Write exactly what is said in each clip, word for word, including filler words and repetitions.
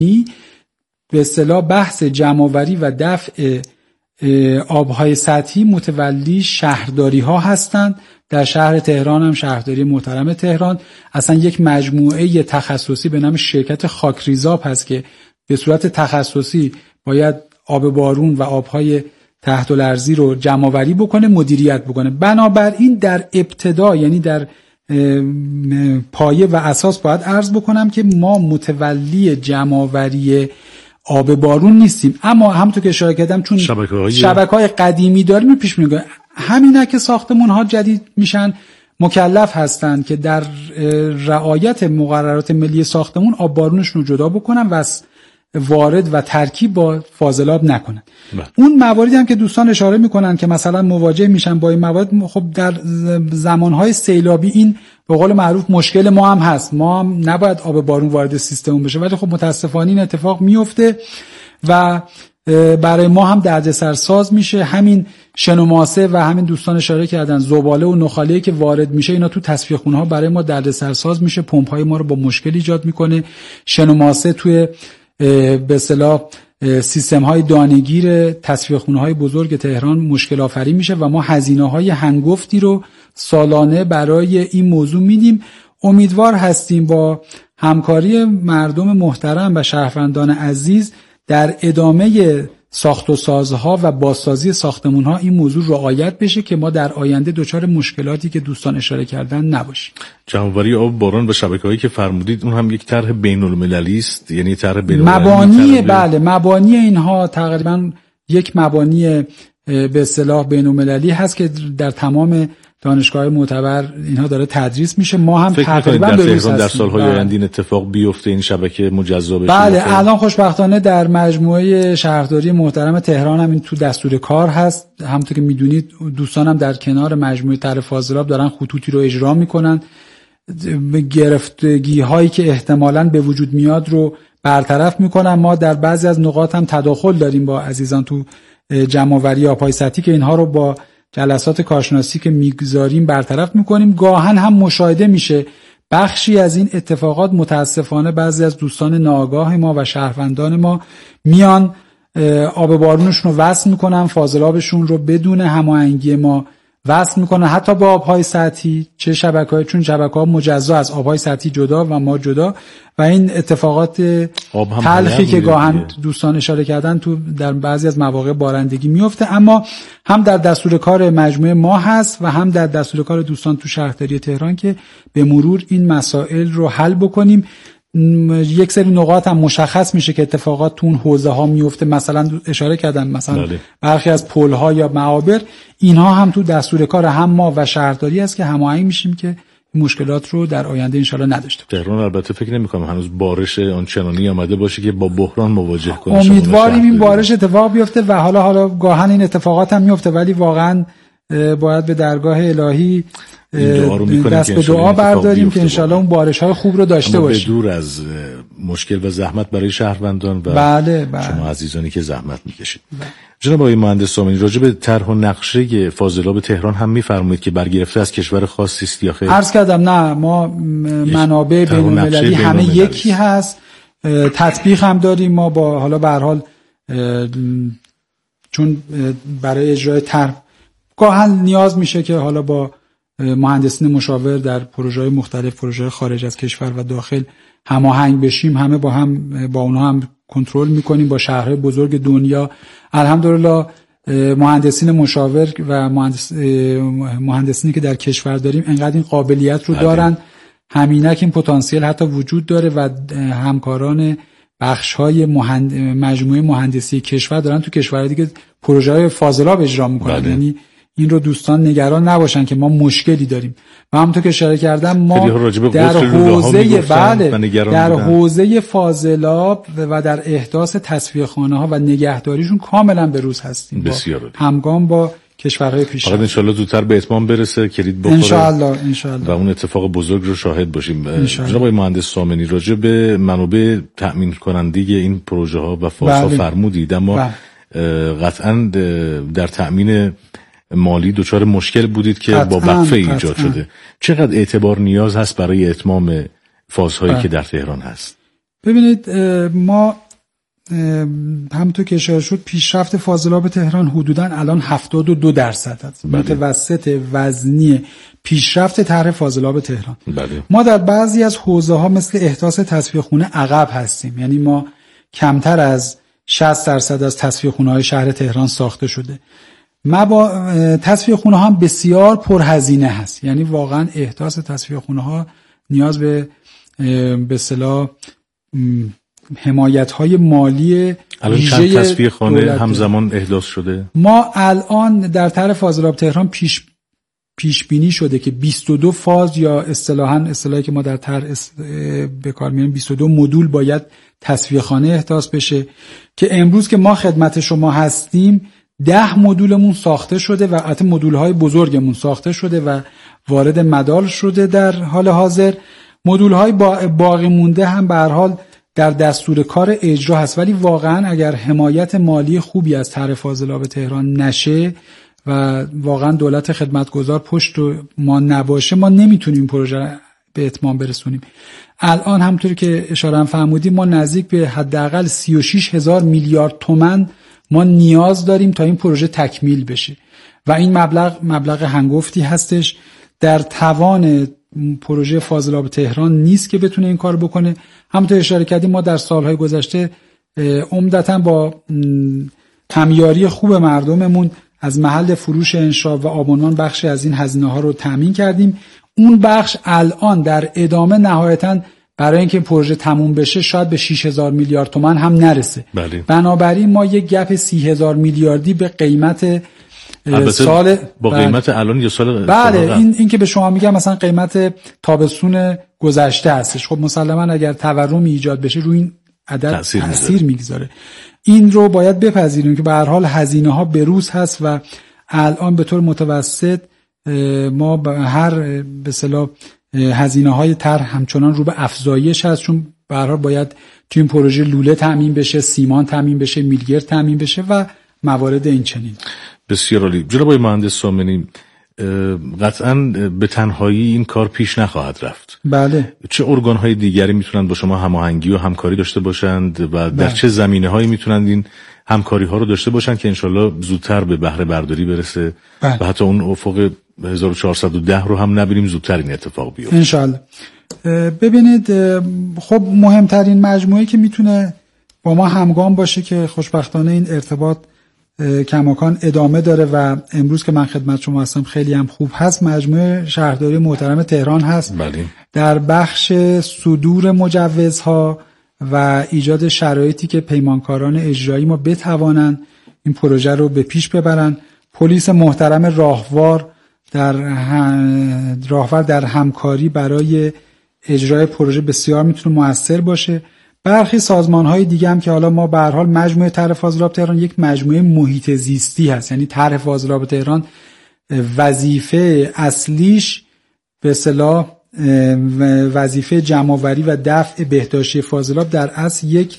به اصطلاح بحث جمع‌آوری و دفع آبهای سطحی متولی شهرداری ها هستند. در شهر تهران هم شهرداری محترم تهران اصلا یک مجموعه تخصصی به نام شرکت خاکریزاب هست که به صورت تخصصی باید آب بارون و آبهای تحت الارضی رو جمع‌آوری بکنه، مدیریت بکنه. بنابراین در ابتدا، یعنی در پایه و اساس، باید عرض بکنم که ما متولی جمع‌آوری آب بارون نیستیم، اما همونطور که اشاره کردم چون شبکه‌های شبکه‌های قدیمی داریم پیش می‌گه همینا که ساختمان‌ها جدید میشن مکلف هستند که در رعایت مقررات ملی ساختمون آب بارونشون رو جدا بکنن و وارد و ترکیب با فاضلاب نکنن. بله. اون مواردی هم که دوستان اشاره میکنن که مثلا مواجه میشن با این موارد، خب در زمانهای سیلابی این به قول معروف مشکل ما هم هست، ما هم نباید آب بارون وارد سیستمون بشه، ولی خب متاسفانه این اتفاق میفته و برای ما هم دردسرساز میشه. همین شنوماسه و همین دوستان اشاره کردن زباله و نخاله‌ای که وارد میشه اینا تو تصفیه خونه‌ها برای ما دردسرساز میشه، پمپ‌های ما رو با مشکل ایجاد میکنه. شنوماسه توی به اصطلاح سیستم‌های دانه‌گیر تصفیه خونه‌های بزرگ تهران مشکل آفرین میشه و ما هزینه‌های هنگفتی رو سالانه برای این موضوع میدیم. امیدوار هستیم با همکاری مردم محترم و شهروندان عزیز در ادامه ساخت و سازها و بازسازی ساختمان‌ها این موضوع رعایت بشه که ما در آینده دچار مشکلاتی که دوستان اشاره کردن نباشیم. جمع‌آوری آب باران و شبکه‌هایی که فرمودید اون هم یک طرح بین‌المللی است، یعنی طرح بین‌المللی مبانی بله مبانی اینها تقریبا یک مبانی به اصطلاح بین‌المللی هست که در تمام دانشگاه معتبر اینها داره تدریس میشه. ما هم تقریبا در تهران در سالهای آینده این اتفاق بیفته، این شبکه مجزا بشه؟ بله الان خوشبختانه در مجموعه شهرداری محترم تهران هم این تو دستور کار هست. همونطور که میدونید دوستانم در کنار مجموعه طرح فاضلاب دارن خطوطی رو اجرا میکنن، گرفتگی هایی که احتمالاً به وجود میاد رو برطرف میکنن. ما در بعضی از نقاط هم تداخل داریم با عزیزان تو جمع‌آوری آب‌های سطحی که اینها رو با جلسات کارشناسی که میگذاریم برطرف میکنیم. گاهن هم مشاهده میشه بخشی از این اتفاقات متاسفانه بعضی از دوستان ناآگاه ما و شهروندان ما میان آب بارونشون رو وصل میکنن، فاضلابشون رو بدون هماهنگی ما وصل میکنن، حتی با آبهای سطحی، چه شبکه‌های، چون شبکه‌ها مجزا از آبهای سطحی جدا و ما جدا، و این اتفاقات تلخی که گاهن دوستان اشاره کردن تو در بعضی از مواقع بارندگی میفته. اما هم در دستور کار مجموعه ما هست و هم در دستور کار دوستان تو شهرداری تهران که به مرور این مسائل رو حل بکنیم. یک سری نقاط هم مشخص میشه که اتفاقات تو اون حوزه ها میفته، مثلا اشاره کردن مثلا برخی از پل ها یا معابر، اینها هم تو دستور کار هم ما و شهرداری است که هماهنگ میشیم که مشکلات رو در آینده انشالله نداشته باشیم. تهران البته فکر نمی‌کنم هنوز بارش آنچنانی آمده باشه که با بحران مواجه کنه. امیدواریم این بارش اتفاق بیفته و حالا حالا گاهن این اتفاقات هم میفته، ولی واقعا باید به درگاه الهی دست به دعا برداریم که انشالله اون بارش‌های خوب رو داشته باشیم. به دور از مشکل و زحمت برای شهروندان و بله بله. شما عزیزانی که زحمت می‌کشید. بله. جناب آقای مهندس سامنی، راجع به طرح و نقشه فاضلاب تهران هم می‌فرمایید که برگرفته از کشور خاصی است یا خیر؟ عرض کردم نه، ما منابع بین‌المللی همه یکی هست، تطبیق هم داریم. ما با حالا به هر حال چون برای اجرای طرح گاهن نیاز میشه که حالا با مهندسین مشاور در پروژه‌های مختلف، پروژه خارج از کشور و داخل هماهنگ بشیم، همه با هم با اونها هم کنترل میکنیم. با شهرهای بزرگ دنیا الحمدلله مهندسین مشاور و مهندس مهندسینی که در کشور داریم انقدر این قابلیت رو دارن، همینک این پتانسیل حتی وجود داره و همکاران بخش‌های مهند... مجموعه مهندسی کشور دارن تو کشورهای دیگه پروژه‌های فاضلاب اجرا میکنن. یعنی این رو دوستان نگران نباشن که ما مشکلی داریم. و همونطور که اشاره کردم ما در حوزه بله در حوزه فاضلاب و در احداث تصفیه خانه‌ها و نگهداریشون کاملا به روز هستیم، بسیار همگام با کشورهای پیشرفته. فقط انشالله زودتر به اتمام برسه، کلید بخوره انشالله انشالله و اون اتفاق بزرگ رو شاهد باشیم. جناب آقای مهندس سامنی، راجع به منابع تأمین کننده این پروژه ها و فازها فرمودید، اما بله. قطعا در تأمین مالی دچار مشکل بودید که با وقفه ایجاد شده. چقدر اعتبار نیاز هست برای اتمام فازهایی که در تهران هست؟ ببینید ما همونطور که اشاره شد پیشرفت فاضلاب تهران حدوداً الان هفتاد و دو درصد است. متوسط وزنی پیشرفت طرح فاضلاب تهران. بله. ما در بعضی از حوزه ها مثل احداث تصفیه خونه عقب هستیم، یعنی ما کمتر از شصت درصد از تصفیه خونه های شهر تهران ساخته شده. ما با تصفیه خونه ها هم بسیار پرهزینه هست، یعنی واقعا احداث تصفیه خونه ها نیاز به به اصطلاح حمایت‌های مالی الان چند تصفیه خانه همزمان احداث شده؟ ما الان در طرح فاضلاب تهران پیش پیش بینی شده که بیست و دو فاز یا اصطلاحاً اصطلاحی که ما در طرح به کار می‌بریم بیست و دو مدول باید تصفیه خانه احداث بشه که امروز که ما خدمت شما هستیم ده مدولمون ساخته شده و البته مدول‌های بزرگمون ساخته شده و وارد مدال شده. در حال حاضر مدول‌های باقی مونده هم به هر حال در دستور کار اجرا هست، ولی واقعا اگر حمایت مالی خوبی از طرح فاضلاب تهران نشه و واقعا دولت خدمتگزار پشت ما نباشه ما نمیتونیم پروژه به اتمام برسونیم. الان همونطوری که اشاره هم فرمودیم ما نزدیک به حداقل سی و شش هزار میلیارد تومان ما نیاز داریم تا این پروژه تکمیل بشه و این مبلغ مبلغ هنگفتی هستش، در توان پروژه فاضلاب تهران نیست که بتونه این کار بکنه. همونطور اشاره کردیم ما در سالهای گذشته عمدتاً با همیاری خوب مردممون از محل فروش انشا و آبونمان بخشی از این هزینه ها رو تامین کردیم. اون بخش الان در ادامه نهایتاً برای اینکه پروژه تموم بشه شاید به شش هزار میلیارد تومان هم نرسه. بله. بنابراین ما یک گپ سی هزار میلیاردی به قیمت سال با قیمت بله. الان یا سال بله سال این این که به شما میگم مثلا قیمت تابستون گذشته هستش. خب مسلما اگر تورم ایجاد بشه روی این عدد تأثیر, تأثیر میگذاره. این رو باید بپذیریم که به هر حال هزینه ها بروز هست و الان به طور متوسط ما به هر به اصطلاح هزینه های طرح همچنان رو به افزایش هست، چون به هر حال باید تو این پروژه لوله تامین بشه، سیمان تامین بشه، میلگرد تامین بشه و موارد این چنین. بسیار عالی. جناب آقای مهندس سامنی، قطعاً به تنهایی این کار پیش نخواهد رفت. بله. چه ارگان‌های دیگری میتونن با شما هماهنگی و همکاری داشته باشند و در بله. چه زمینه‌هایی میتونن این همکاری‌ها رو داشته باشند که انشالله زودتر به بهره برداری برسه بله. و حتی اون افق هزار و چهارصد و ده رو هم نبینیم، زودتر این اتفاق بیفته انشالله. ببینید خب مهمترین مجموعه‌ای که میتونه با ما همگام باشه که خوشبختانه این ارتباط کماکان ادامه داره و امروز که من خدمت شما هستم خیلی هم خوب هست، مجموعه شهرداری محترم تهران هست. بله. در بخش صدور مجوزها و ایجاد شرایطی که پیمانکاران اجرایی ما بتوانند این پروژه رو به پیش ببرن. پلیس محترم راهوار در راهوار در همکاری برای اجرای پروژه بسیار میتونه مؤثر باشه. برخی سازمان‌های دیگه هم که حالا ما به هر حال مجموعه طرح فاضلاب تهران یک مجموعه محیط زیستی هست، یعنی طرح فاضلاب تهران وظیفه اصلیش به اصطلاح وظیفه جمع‌آوری و دفع بهداشتی فاضلاب در اصل یک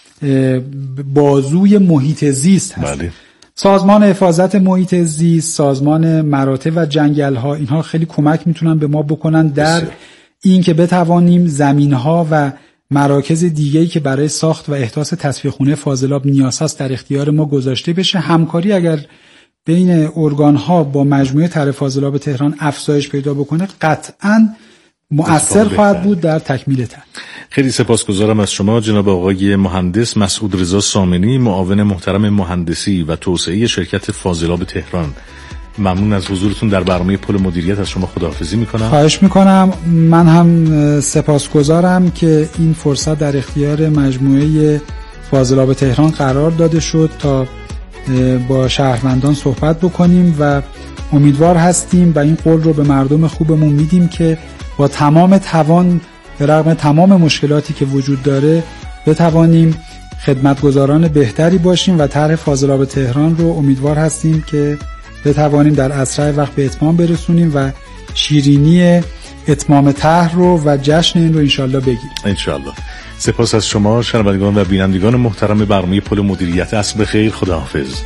بازوی محیط زیست هست. بله. سازمان حفاظت محیط زیست، سازمان مراتع و جنگل‌ها، اینها خیلی کمک میتونن به ما بکنن در این که بتوانیم زمین‌ها و مراکز دیگه‌ای که برای ساخت و احداث تصفیه خونه فاضلاب نیاز هست در اختیار ما گذاشته بشه. همکاری اگر بین ارگان‌ها با مجموعه طرح فاضلاب تهران افزایش پیدا بکنه قطعاً مؤثر خواهد بود در تکمیل طرح. خیلی سپاسگزارم از شما جناب آقای مهندس مسعود رضا سامنی، معاون محترم مهندسی و توسعه شرکت فاضلاب تهران. ممنون از حضورتون در برنامه پل مدیریت. از شما خداحافظی میکنم. خواهش میکنم. من هم سپاسگزارم که این فرصت در اختیار مجموعه فاضلاب تهران قرار داده شد تا با شهروندان صحبت بکنیم و امیدوار هستیم و این قول رو به مردم خوبمون میدیم که با تمام توان به رغم تمام مشکلاتی که وجود داره بتوانیم خدمتگزاران بهتری باشیم و طرح فاضلاب تهران رو امیدوار هستیم که بتوانیم در اسرع وقت به اتمام برسونیم و شیرینی اتمام طرح رو و جشن این رو انشالله بگیریم. انشالله. سپاس از شما شنوندگان و بینندگان محترم برنامه پل مدیریت. عصر بخیر. خداحافظ.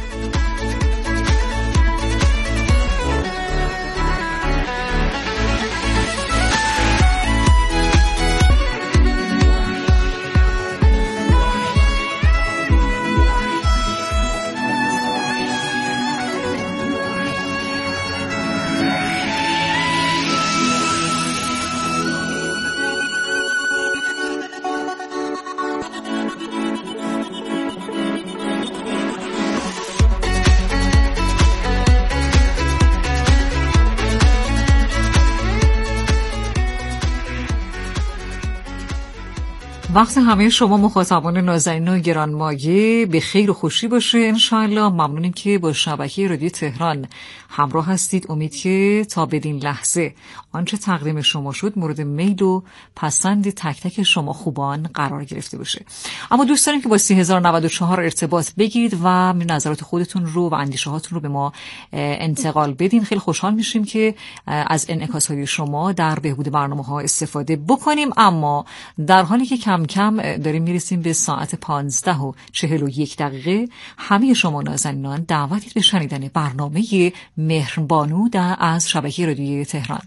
وقت همه شما مخاطبان نازنین و گرانمایه به خیر و خوشی باشه انشاءالله. ممنونیم که با شبکه رادیو تهران همراه هستید. امید که تا بدین لحظه آنچه تقدیم شما شد مورد میل و پسند تک تک شما خوبان قرار گرفته باشه. اما دوست داریم که با سی هزار و نود و چهار ارتباط بگیرید و نظرات خودتون رو و اندیشه هاتون رو به ما انتقال بدین. خیلی خوشحال میشیم که از انعکاس های شما در بهبود برنامه ها استفاده بکنیم. اما در حالی که کم کم داریم میرسیم به ساعت پانزده و چهل و یک دقیقه، همه شما نازنینان دعوتید به شنیدن برنامه مهربانو در از شبکه رادیویی تهران.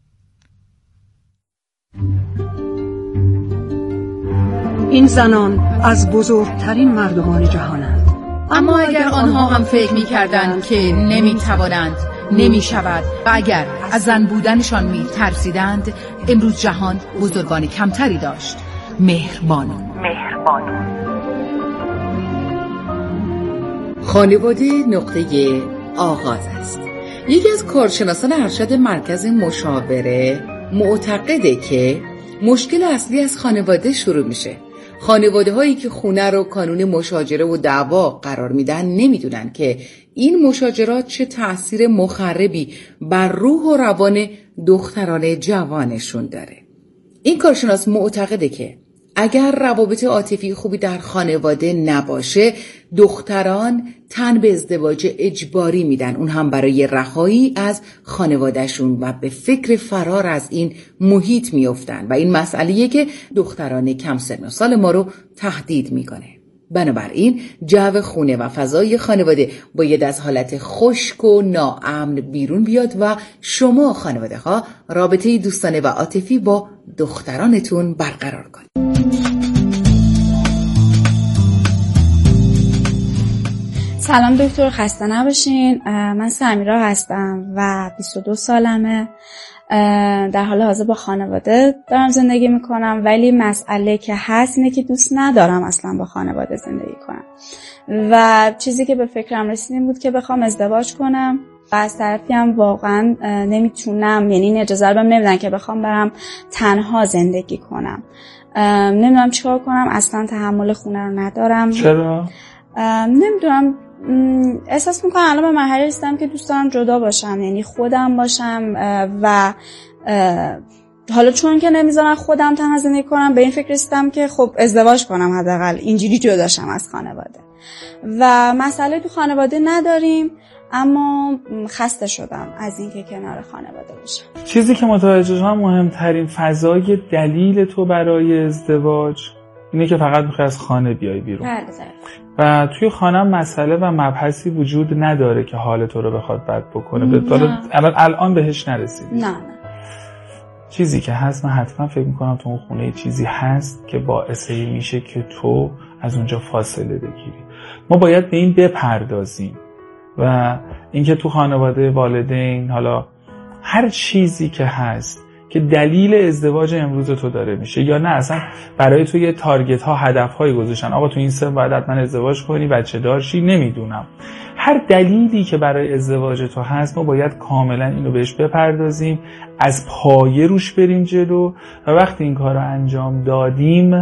این زنان از بزرگترین مردمان جهانند، اما اگر آنها هم فکر می کردند که نمی توانند، نمی شود و اگر از زن بودنشان می ترسیدند، امروز جهان بزرگان کمتری داشت. مهربانو. مهربانو. خانواده نقطه آغاز است. یکی از کارشناسان ارشد مرکز مشاوره معتقده که مشکل اصلی از خانواده شروع میشه. خانواده هایی که خونه رو کانون مشاجره و دعوا قرار میدن نمیدونن که این مشاجرات چه تأثیر مخربی بر روح و روان دختران جوانشون داره. این کارشناس معتقده که اگر روابط عاطفی خوبی در خانواده نباشه، دختران تن به ازدواج اجباری میدن، اون هم برای رهایی از خانوادهشون، و به فکر فرار از این محیط میافتن و این مسئله‌ایه که دختران کم سن و سال ما رو تهدید میکنه. بنابراین جو خونه و فضای خانواده باید از حالت خشک و ناامن بیرون بیاد و شما خانواده ها رابطه دوستانه و عاطفی با دخترانتون برقرار کنید. سلام دکتر، خسته نباشین. من سمیرا هستم و بیست و دو سالمه. در حال حاضر با خانواده دارم زندگی میکنم، ولی مسئله که هست اینه که دوست ندارم اصلا با خانواده زندگی کنم و چیزی که به فکرم رسیدیم بود که بخوام ازدواج کنم و از طرفی هم واقعا نمیتونم، یعنی این اجازه رو بهم نمیدن که بخوام برم تنها زندگی کنم. نمیدونم چیکار کنم، اصلا تحمل خونه رو ندارم. چرا؟ نمیدونم، احساس میکنم الان به مرحله رسیدم که دوست دارم جدا باشم، یعنی خودم باشم و حالا چون که نمیذارن خودم تنها زندگی کنم به این فکر رسیدم که خب ازدواج کنم، حداقل اینجوری جدا شم از خانواده. و مسئله تو خانواده نداریم، اما خسته شدم از اینکه کنار خانواده باشم. چیزی که متوجه شدم مهمترین فضای دلیل تو برای ازدواج اینه که فقط میخوای از خانه بیای بیرون. بله. و توی خانم مسئله و مبحثی وجود نداره که حال تو رو بخواد بد بکنه. الان الان بهش نرسیدی. نه نه. چیزی که هست، من حتما فکر میکنم تو اون خونه چیزی هست که باعث میشه که تو از اونجا فاصله بگیری. ما باید به این بپردازیم و اینکه تو خانواده، والدین، حالا هر چیزی که هست که دلیل ازدواج امروز تو داره میشه، یا نه اصلا برای تو یه تارگت ها، هدف هایی گذاشتن، آقا تو این سن باید حتما ازدواج کنی، بچه دار شی، نمیدونم، هر دلیلی که برای ازدواج تو هست ما باید کاملا اینو بهش بپردازیم، از پایه روش بریم جلو و وقتی این کار رو انجام دادیم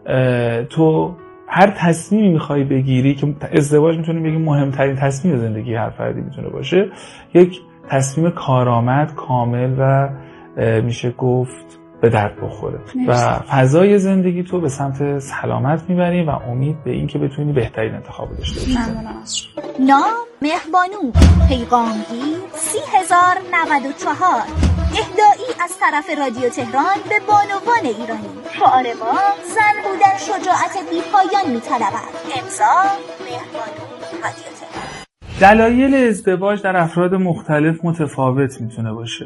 تو هر تصمیمی میخوای بگیری، که ازدواج میتونیم بگیم مهمترین تصمیم زندگی هر فردی میتونه باشه، یک تصمیم کارآمد، کامل و میشه گفت به درد بخوره مرسی. و فضای زندگی تو به سمت سلامت میبری و امید به این که بتونی بهترین انتخاب داشته باشی. نام مهربانو، پیغامگیر سی هزار نود و چهار، اهدایی از طرف رادیو تهران به بانوان ایرانی. شعار ما زن بودن شجاعت بی پایان میطلبد. امضا مهربانو، رادیو تهران. دلایل ازدواج در افراد مختلف متفاوت میتونه باشه،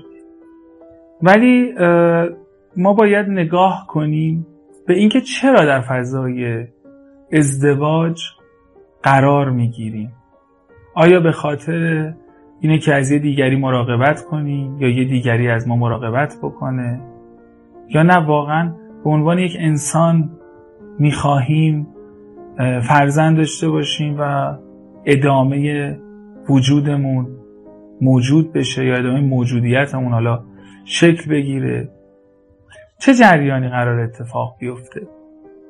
ولی ما باید نگاه کنیم به اینکه چرا در فضای ازدواج قرار میگیریم. آیا به خاطر اینه که از یه دیگری مراقبت کنیم یا یه دیگری از ما مراقبت بکنه، یا نه واقعا به عنوان یک انسان میخواهیم فرزند داشته باشیم و ادامه وجودمون موجود بشه یا ادامه موجودیتمون حالا شکل بگیره. چه جریانی قرار اتفاق بیفته؟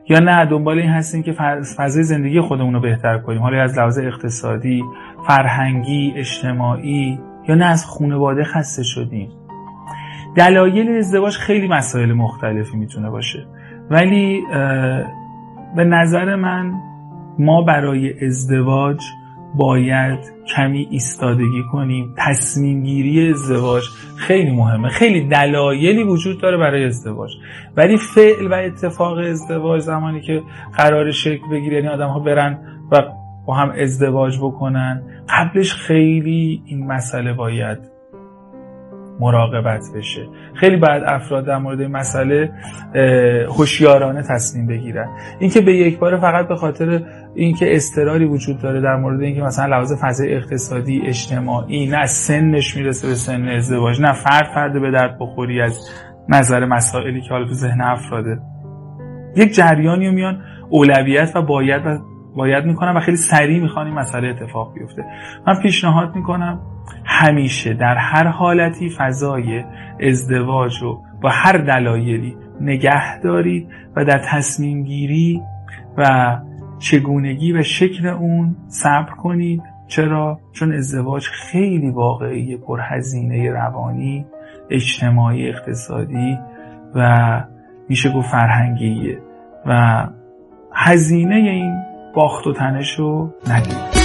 یا نه دنبال این هستیم که فضای زندگی خودمون رو بهتر کنیم، حالا از لحاظ اقتصادی، فرهنگی، اجتماعی، یا نه از خانواده خسته شدیم. دلایل ازدواج خیلی مسائل مختلفی میتونه باشه، ولی به نظر من ما برای ازدواج باید کمی ایستادگی کنیم. تصمیم گیری ازدواج خیلی مهمه، خیلی دلایلی وجود داره برای ازدواج، ولی فعل و اتفاق ازدواج زمانی که قرار شکل بگیره، یعنی آدم ها برن و با هم ازدواج بکنن، قبلش خیلی این مسئله باید مراقبت بشه. خیلی باید افراد در مورد این مسئله هوشیارانه تصمیم بگیرن. اینکه به یک بار فقط به خاطر اینکه اضطراری وجود داره در مورد اینکه مثلا لحاظ فضای اقتصادی، اجتماعی، نه سنش میرسه به سن ازدواج، نه فرد فرد به درد بخوری از نظر مسائلی که حالا تو ذهن افراده، یک جریانی رو میان اولویت و باید و باید میکنم و خیلی سریع میخوان این مسئله اتفاق بیفته. من پیشنهاد میکنم همیشه در هر حالتی فضای ازدواج رو با هر دلایلی نگه دارید و در تصمیم گیری و چگونگی و شکل اون صبر کنید. چرا؟ چون ازدواج خیلی واقعی، پرهزینه روانی، اجتماعی، اقتصادی و میشه گفت فرهنگیه و هزینه این باخت و تنش رو ندید.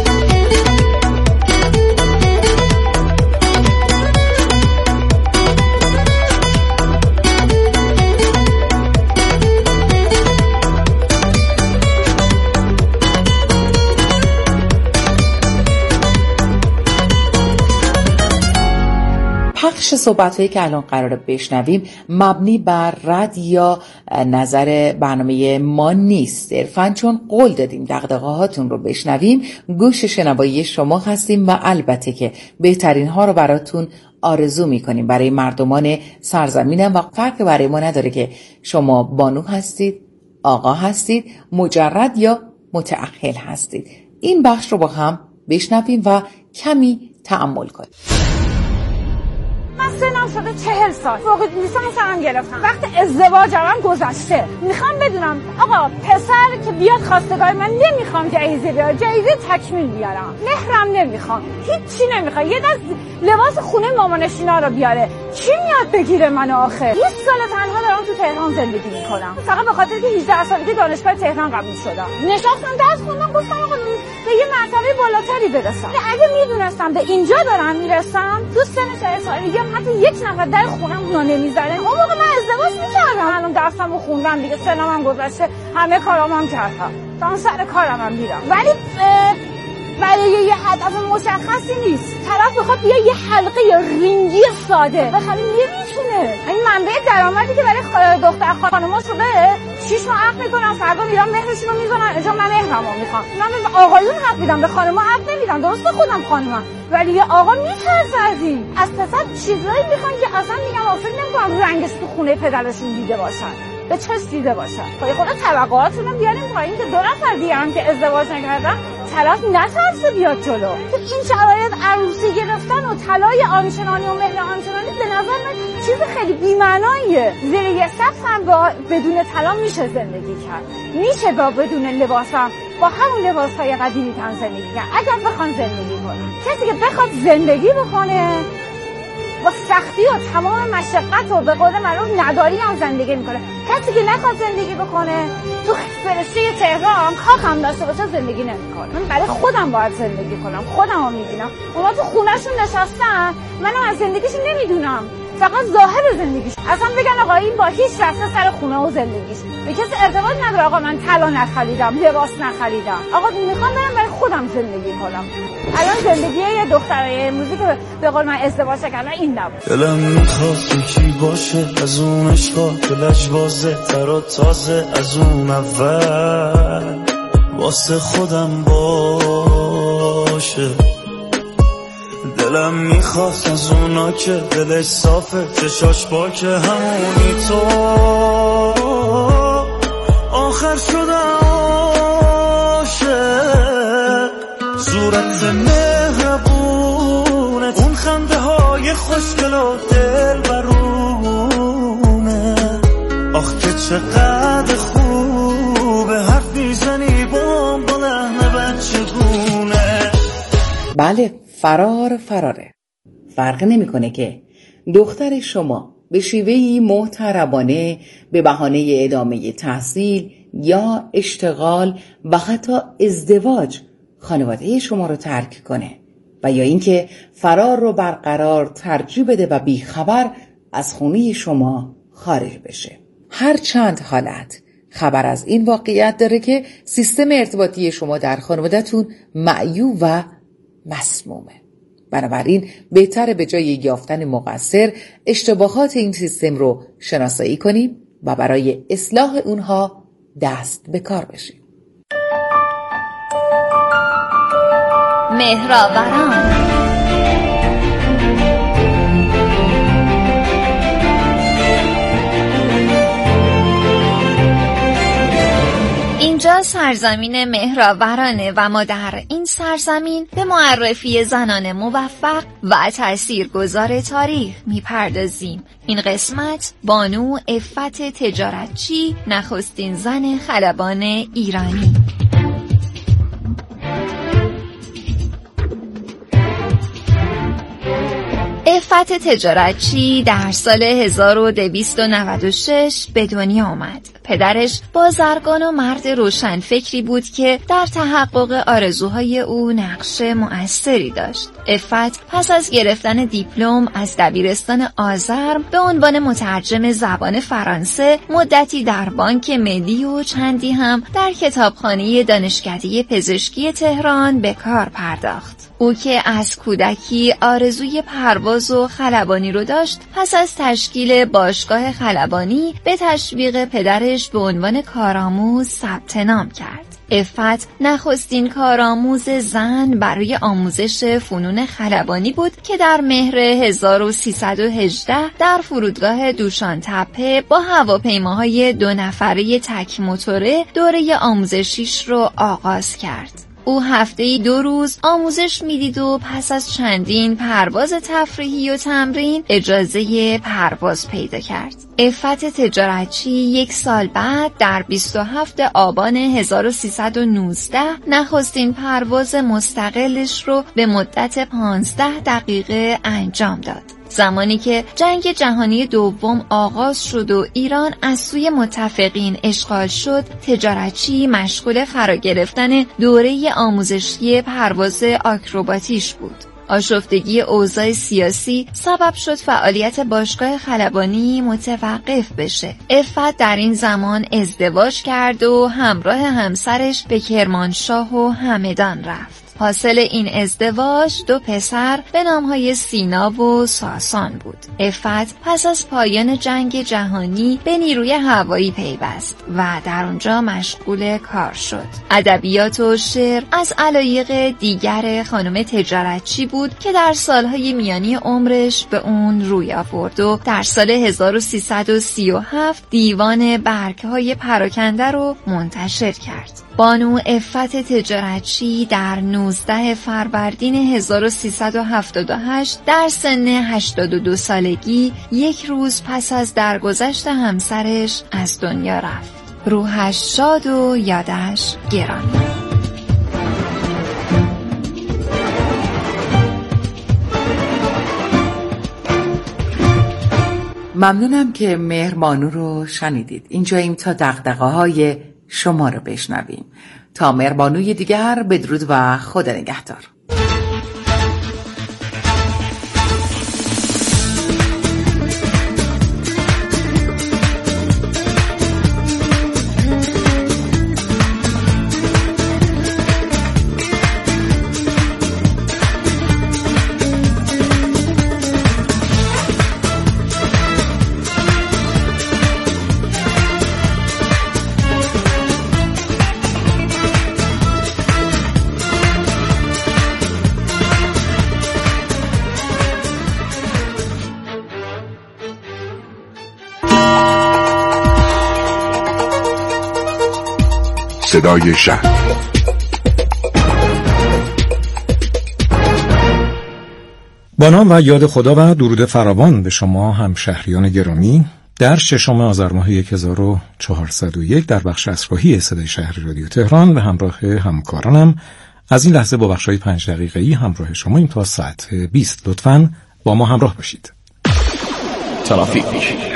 پخش صحبت‌هایی که الان قراره بشنویم مبنی بر رد یا نظر برنامه ما نیست، صرفاً چون قول دادیم دغدغه‌هاتون رو بشنویم گوش شنوایی شما هستیم و البته که بهترین ها رو براتون آرزو می‌کنیم برای مردمان سرزمینم و فرق برای ما نداره که شما بانو هستید، آقا هستید، مجرد یا متأهل هستید. این بخش رو با هم بشنویم و کمی تأمل کنیم. من سنم شده چهل سال، فوق لیسانس هم گرفتم، وقت ازدواجم هم گذشته. میخوام بدونم آقا پسر که بیاد خواستگاه من، نمیخوام جایزه بیارم، جایزه تکمیل بیارم، مهرم نمیخوام، هیچی نمیخوام، یه دست لباس خونه مامانشینا رو بیاره. کی میاد بگیره منو آخه؟ بیست سال تنها دارم تو تهران زندگی میکنم، فقط به خاطر که هجده سالگی دانشگاه تهران قبول شدم. نشستم درس خوندم، گفتم آقا به یه مرتبه بالاتری برسم. اگه میدونستم به اینجا دارم میرسم، تو سن چهل سالگی حتی یک نفر در خونم اونا نمیذاره، اون موقع من ازدواج میکردم. الان درسمو خوندم دیگه، سنم هم گذشته، همه کارامو هم کردم، تا سر کارم هم میرم، ولی برای یه هدف مشخصی نیست. طرف بخواد بیا یه حلقه رینگی ساده بخره، نمیتونه. این منبع درآمدی که برای دختر خانوما شده، شش ماه عقد میکنن، فردا میرن مهرشون رو میزنن، اینجا من مهرمو میخوام. من به آقایون حق میدم، به خانوما حق نمیدم. درسته خودم خانومم، ولی یه آقا میترسه از این. از پسر چیزایی میخوان که اصلا میگم فکر نمیکنم رنگش تو خونه پدرشون دیده باشن، به چشم دیده باشن. خود توقعاتونو بیاریم پایین که دو نفر دیگه هم که ازدواج نکردن طرف نترسه بیاد جلو. تو این شرایط عروسی گرفتن و طلای آنچنانی و مهر آنچنانی به نظر من چیز خیلی بی‌معناییه. زیر یه سقف هم با بدون طلا میشه زندگی کرد، میشه با بدون لباس هم با همون لباس‌های قدیمی تن زندگی کرد اگر بخوان زندگی کنن. کسی که بخواد زندگی بکنه با سختی و تمام مشقت و به قول معروف نداری هم زندگی میکنه. کسی که نخواد زندگی بکنه تو فرشته تهران کاخ هم داشته باشه زندگی نمیکنه. من برای خودم باید زندگی کنم، خودم رو میبینم. اونا تو خونهشون نشستن، منم از زندگیشون نمیدونم، فقط ظاهر زندگیش. اصلا بگن آقا این با هیچ رفته سر خونه و زندگیش، به کسی ارتباط نداره. آقا من طلا نخریدم، لباس نخریدم، آقا میخوام برم برای خودم زندگی کنم. الان زندگی یه دختره امروزی که به قول من ازدواج کردن این نبود. دلم میخواد یکی باشه از اون عشقا که لجبازه تر و تازه از اون اول، واسه خودم باشه. دلم میخواست از اونا که دلش صافه، چشاش باکه، همونی تو آخر شدم عاشق. صورت مهربونت، اون خنده های خوشگل و دل برونه، آخ که چقدر خوب بله، فرار فراره. فرق نمیکنه که دختر شما به شیوهی محترمانه به بهانه ادامه تحصیل یا اشتغال و حتی ازدواج خانواده شما رو ترک کنه و یا اینکه فرار رو برقرار ترجیح بده و بیخبر از خونه شما خارج بشه. هر چند حالت خبر از این واقعیت داره که سیستم ارتباطی شما در خانواده‌تون معیوب و مسمومه. بنابراین بهتره به جای یافتن مقصر اشتباهات این سیستم رو شناسایی کنیم و برای اصلاح اونها دست به کار بشیم. مهرآوران اینجا سرزمین مهرآورانه و ما در این سرزمین به معرفی زنان موفق و تاثیرگذار تاریخ میپردازیم. این قسمت بانو عفت تجارتچی، نخستین زن خلبان ایرانی. عفت تجارتچی در سال هزار و دویست و نود و شش به دنیا آمد. پدرش بازرگان و مرد روشنفکری بود که در تحقق آرزوهای او نقش مؤثری داشت. عفت پس از گرفتن دیپلم از دبیرستان آزرم به عنوان مترجم زبان فرانسه مدتی در بانک ملی و چندی هم در کتابخانه دانشکده پزشکی تهران به کار پرداخت. او که از کودکی آرزوی پرواز و خلبانی رو داشت، پس از تشکیل باشگاه خلبانی به تشویق پدرش به عنوان کارآموز ثبت نام کرد. عفت نخستین کارآموز زن برای آموزش فنون خلبانی بود که در مهر هزار و سیصد و هجده در فرودگاه دوشان تپه با هواپیماهای دو نفره تک موتوره دوره آموزشیش رو آغاز کرد. او هفته‌ای دو روز آموزش میدید و پس از چندین پرواز تفریحی و تمرین اجازه پرواز پیدا کرد. عفت تجارتچی یک سال بعد در بیست و هفتم آبان هزار و سیصد و نوزده نخستین پرواز مستقلش رو به مدت پانزده دقیقه انجام داد. زمانی که جنگ جهانی دوم آغاز شد و ایران از سوی متفقین اشغال شد، تجارتچی مشغول فرا گرفتن دوره آموزشی پرواز آکروباتیش بود. آشفتگی اوضاع سیاسی سبب شد فعالیت باشگاه خلبانی متوقف بشه. عفت در این زمان ازدواج کرد و همراه همسرش به کرمانشاه و همدان رفت. حاصل این ازدواج دو پسر به نامهای سینا و ساسان بود. عفت پس از پایان جنگ جهانی به نیروی هوایی پیوست و در اونجا مشغول کار شد. ادبیات و شعر از علایق دیگر خانم تجارتچی بود که در سالهای میانی عمرش به اون روی آورد و در سال هزار و سیصد و سی و هفت دیوان برگ‌های پراکنده رو منتشر کرد. بانو عفت تجارتچی در نوزده فروردین هزار و سیصد و هفتاد و هشت در سن هشتاد و دو سالگی یک روز پس از درگذشت همسرش از دنیا رفت. روحش شاد و یادش گران. ممنونم که مهربانو رو شنیدید. اینجاییم تا دغدغه‌های شما رو بشنویم. تا مهربانوی دیگر، بدرود و خدا نگهدار. صدای شهر. با نام و یاد خدا و درود فراوان به شما همشهریان گرامی. در ششم آذر ماه هزار و چهارصد و یک در بخش اصفاهی صدای شهر رادیو تهران به همراه همکارانم از این لحظه با بخشای پنج دقیقه‌ای همراه شما این تا ساعت بیست. لطفاً با ما همراه باشید. ترافیک.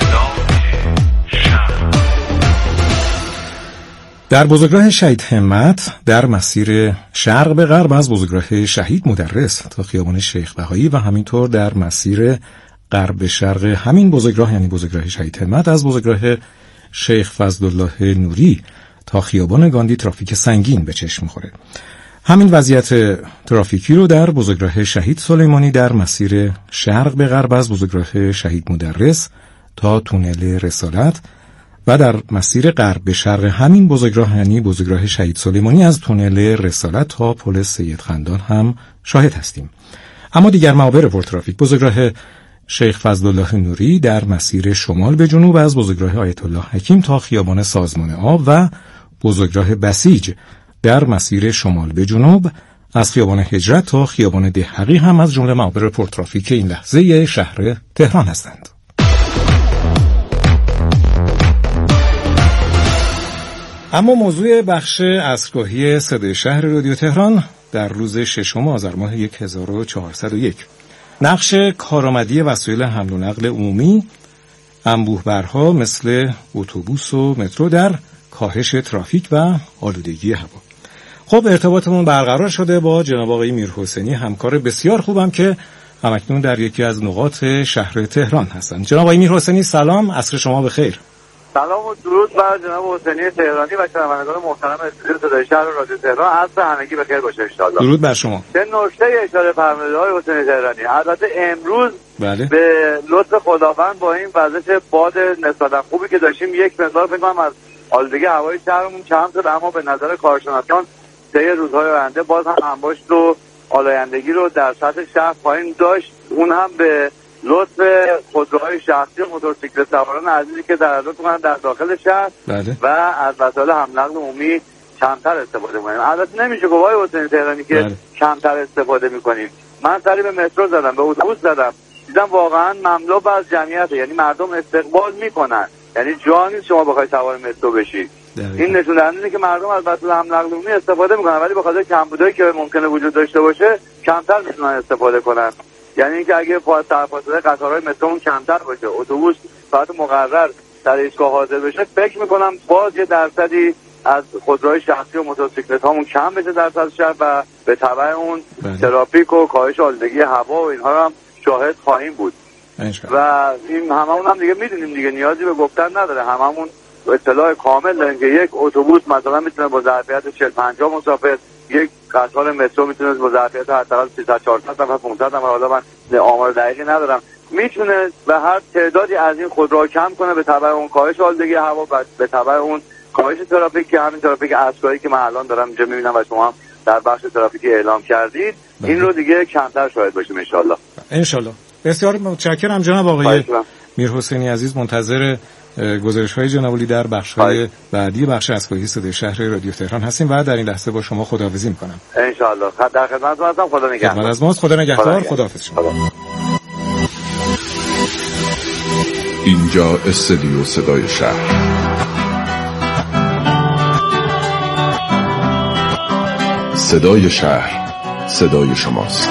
در بزرگراه شهید همت در مسیر شرق به غرب از بزرگراه شهید مدرس تا خیابان شیخ بهایی و همینطور در مسیر غرب به شرق همین بزرگراه یعنی بزرگراه شهید همت از بزرگراه شیخ فضلالله نوری تا خیابان گاندی ترافیک سنگین به چشم می‌خوره. همین وضعیت ترافیکی رو در بزرگراه شهید سلیمانی در مسیر شرق به غرب از بزرگراه شهید مدرس تا تونل رسالت و در مسیر غرب به شرق همین بزرگراه یعنی بزرگراه شهید سلیمانی از تونل رسالت تا پل سید خندان هم شاهد هستیم. اما دیگر معابر پرترافیک بزرگراه شیخ فضلالله نوری در مسیر شمال به جنوب از بزرگراه آیت الله حکیم تا خیابان سازمان آب و بزرگراه بسیج در مسیر شمال به جنوب از خیابان هجرت تا خیابان دهقی هم از جمله معابر پرترافیک این لحظه شهر تهران هستند. اما موضوع بخش اصرگاهی صدای شهر رادیو تهران در روز ششم آذر ماه هزار و چهارصد و یک نقش کارآمدی وسایل حمل و نقل عمومی، انبوهبرها مثل اتوبوس و مترو در کاهش ترافیک و آلودگی هوا. خب ارتباطمون برقرار شده با جناب آقای میرحسینی، همکار بسیار خوبم که همکنون در یکی از نقاط شهر تهران هستند. جناب آقای میرحسینی سلام، عصر شما بخیر. سلام و درود بر جناب حسینی تهرانی و شنوندگان محترم استودیو صدای شهر رادیو تهران. عصر همگی بخیر باشه ان شاء الله. درود بر شما. چه نکته اشاره فرمودید آقای حسینی تهرانی. البته امروز بله. به لطف خداوند با این وضعیت باد نسبتا خوبی که داشتیم یک مقدار فکر کنم از آلودگی هوای شهرمون کم شد، اما به نظر کارشناسان طی روزهای آینده باز هم انباشت و آلایندگی رو در سطح شهر پایین داشت، اون هم به لطف خودروهای شخصی و موتورسیکلت سواران عزیزی که در حضرت کنند در داخل شهر بله. و از وسایل حمل نقل عمومی کمتر استفاده کنیم. البته نمیشه گفت آقای حسینی تهرانی که بله. کمتر استفاده میکنیم. من سری به مترو زدم، به اتوبوس زدم، دیدم واقعا مملو از جمعیت، یعنی مردم استقبال میکنن، یعنی جا نیست شما بخواید سوار مترو بشید. این نشون دهنده که مردم از وسایل حمل نقل عمومی استفاده میکنن، ولی به خاطر کمبودی که ممکنه وجود داشته باشه کمتر میتونن استفاده کنن. یعنی اینکه اگه فاصله قطارهای مترو کمتر باشه، اتوبوس ساعت مقرر در ایستگاه حاضر بشه، فکر میکنم باز یه درصدی از خودروهای شخصی و موتورسیکلت هامون کم بشه در سطح شهر و به تبع اون ترافیک و کاهش آلودگی هوا و اینها رو هم شاهد خواهیم بود. و این هممون هم دیگه میدونیم دیگه، نیازی به گفتن نداره، هممون اطلاع کامل داریم که یک اتوبوس مثلا میتونه با ظرفیت چهل پنجاه مسافر، یک قطار مترو میتونه با ظرفیت حداقل سیصد چهارصد نفر پانصد نفر، حالا من آمار دقیقی ندارم، میتونه به هر تعدادی از این خودروها کم کنه، به تبع اون کاهش آلودگی هوا و به تبع اون کاهش ترافیک که همین ترافیک اصلی که من الان دارم اینجا میبینم و شما هم در بخش ترافیکی اعلام کردید بله. این رو دیگه کمتر شاهد باشیم ان شاء الله. ان شاء الله. بسیار متشکرم جناب آقای میرحسینی عزیز. منتظر گزارش‌های جناب علی در بخش‌های بعدی بخش اصلاحی صدای شهر رادیو تهران هستیم و در این لحظه با شما خداحافظی می‌کنم. ان شاء الله. در خدمتتون هستم. خدا نگهدار. خدمت از ماست. خدا نگهدار. خداحافظ شما. اینجا استودیو صدای شهر. صدای شهر، صدای شماست.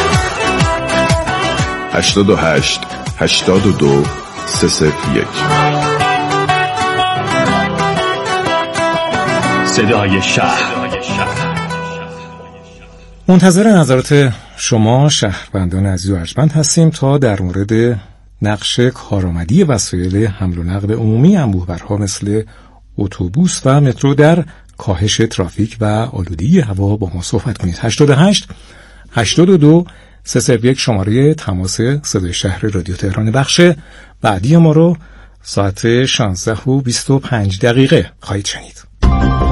هشتاد و هشت هشتاد و دو سه صفر یک صدای شهر. منتظر نظرات شما شهروندان عزیز و ارجمند هستیم تا در مورد نقش کارآمدی وسایل حمل و نقل عمومی انبوهبرها مثل اتوبوس و مترو در کاهش ترافیک و آلودگی هوا با ما صحبت کنید. هشتاد و هشت هشتاد و دو سه صفر یک شماره تماس صدای شهر رادیو تهران. بخش بعدی ما رو ساعت شانزده و بیست و پنج دقیقه خواهید شنید.